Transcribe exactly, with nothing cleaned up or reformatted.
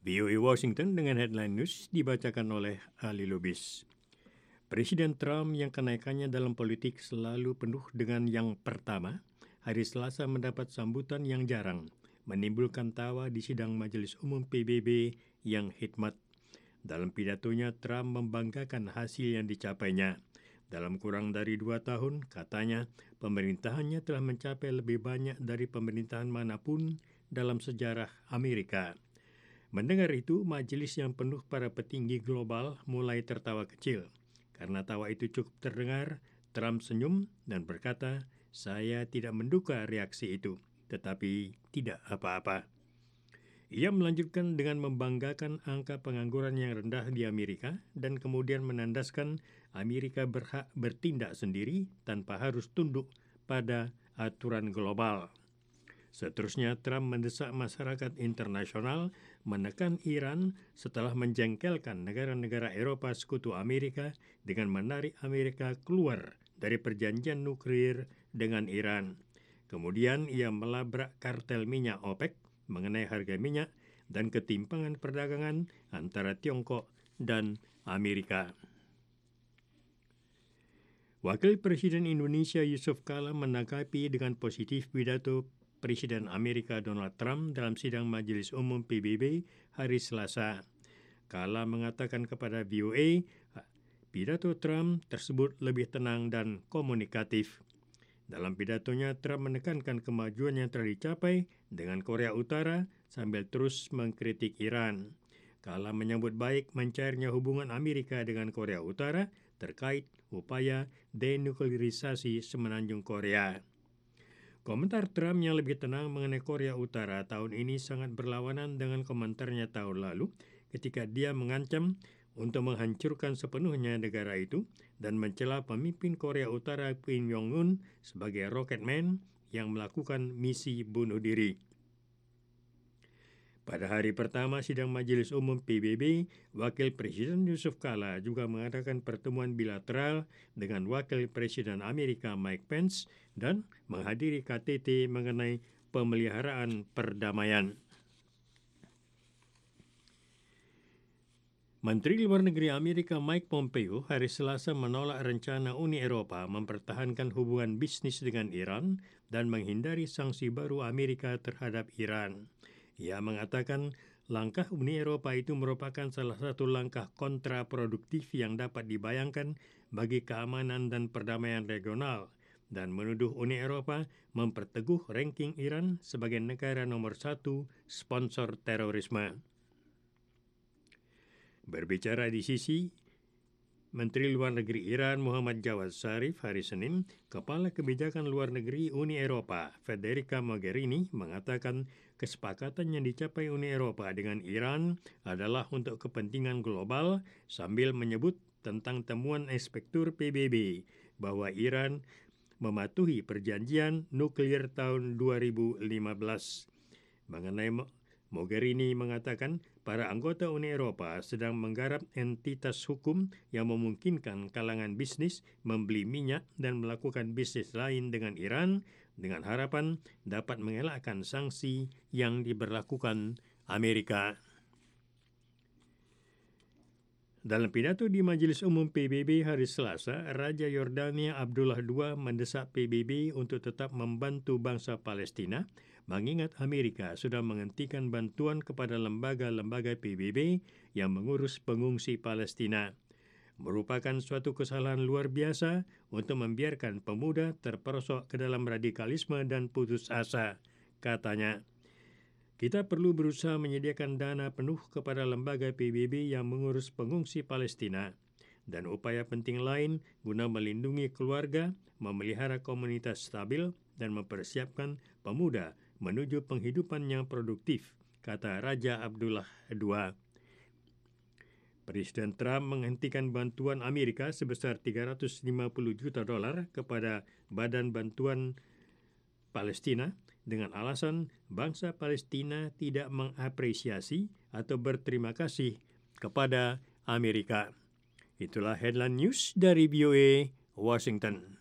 V O A Washington dengan headline news dibacakan oleh Ali Lubis. Presiden Trump yang kenaikannya dalam politik selalu penuh dengan yang pertama, hari Selasa mendapat sambutan yang jarang, menimbulkan tawa di sidang Majelis Umum P B B yang hikmat. Dalam pidatonya, Trump membanggakan hasil yang dicapainya. Dalam kurang dari dua tahun, katanya, pemerintahannya telah mencapai lebih banyak dari pemerintahan manapun dalam sejarah Amerika. Mendengar itu, majelis yang penuh para petinggi global mulai tertawa kecil. Karena tawa itu cukup terdengar, Trump senyum dan berkata, "Saya tidak menduga reaksi itu, tetapi tidak apa-apa." Ia melanjutkan dengan membanggakan angka pengangguran yang rendah di Amerika dan kemudian menandaskan Amerika berhak bertindak sendiri tanpa harus tunduk pada aturan global. Seterusnya, Trump mendesak masyarakat internasional menekan Iran setelah menjengkelkan negara-negara Eropa sekutu Amerika dengan menarik Amerika keluar dari perjanjian nuklir dengan Iran. Kemudian ia melabrak kartel minyak OPEC mengenai harga minyak dan ketimpangan perdagangan antara Tiongkok dan Amerika. Wakil Presiden Indonesia Yusuf Kala menanggapi dengan positif pidato Presiden Amerika Donald Trump dalam sidang Majelis Umum P B B hari Selasa. Kala mengatakan kepada V O A, pidato Trump tersebut lebih tenang dan komunikatif. Dalam pidatonya, Trump menekankan kemajuan yang telah dicapai dengan Korea Utara sambil terus mengkritik Iran. Kala menyambut baik mencairnya hubungan Amerika dengan Korea Utara terkait upaya denuklearisasi semenanjung Korea. Komentar Trump yang lebih tenang mengenai Korea Utara tahun ini sangat berlawanan dengan komentarnya tahun lalu ketika dia mengancam untuk menghancurkan sepenuhnya negara itu dan mencela pemimpin Korea Utara Kim Jong-un sebagai rocket man yang melakukan misi bunuh diri. Pada hari pertama sidang Majelis Umum P B B, Wakil Presiden Yusuf Kala juga mengadakan pertemuan bilateral dengan Wakil Presiden Amerika Mike Pence dan menghadiri K T T mengenai pemeliharaan perdamaian. Menteri Luar Negeri Amerika Mike Pompeo hari Selasa menolak rencana Uni Eropa mempertahankan hubungan bisnis dengan Iran dan menghindari sanksi baru Amerika terhadap Iran. Ia mengatakan langkah Uni Eropa itu merupakan salah satu langkah kontraproduktif yang dapat dibayangkan bagi keamanan dan perdamaian regional dan menuduh Uni Eropa memperteguh ranking Iran sebagai negara nomor satu sponsor terorisme. Berbicara di sisi Menteri Luar Negeri Iran Muhammad Jawad Zarif hari Senin, Kepala Kebijakan Luar Negeri Uni Eropa Federica Mogherini mengatakan kesepakatan yang dicapai Uni Eropa dengan Iran adalah untuk kepentingan global sambil menyebut tentang temuan inspektur P B B bahwa Iran mematuhi perjanjian nuklir tahun dua ribu lima belas. Mengenai Mogherini mengatakan para anggota Uni Eropa sedang menggarap entitas hukum yang memungkinkan kalangan bisnis membeli minyak dan melakukan bisnis lain dengan Iran dengan harapan dapat mengelakkan sanksi yang diberlakukan Amerika. Dalam pidato di Majelis Umum P B B hari Selasa, Raja Yordania Abdullah kedua mendesak P B B untuk tetap membantu bangsa Palestina, mengingat Amerika sudah menghentikan bantuan kepada lembaga-lembaga P B B yang mengurus pengungsi Palestina. Merupakan suatu kesalahan luar biasa untuk membiarkan pemuda terperosok ke dalam radikalisme dan putus asa, katanya. Kita perlu berusaha menyediakan dana penuh kepada lembaga P B B yang mengurus pengungsi Palestina dan upaya penting lain guna melindungi keluarga, memelihara komunitas stabil, dan mempersiapkan pemuda menuju penghidupan yang produktif, kata Raja Abdullah kedua. Presiden Trump menghentikan bantuan Amerika sebesar tiga ratus lima puluh juta dolar kepada Badan Bantuan Palestina dengan alasan bangsa Palestina tidak mengapresiasi atau berterima kasih kepada Amerika. Itulah headline news dari V O A Washington.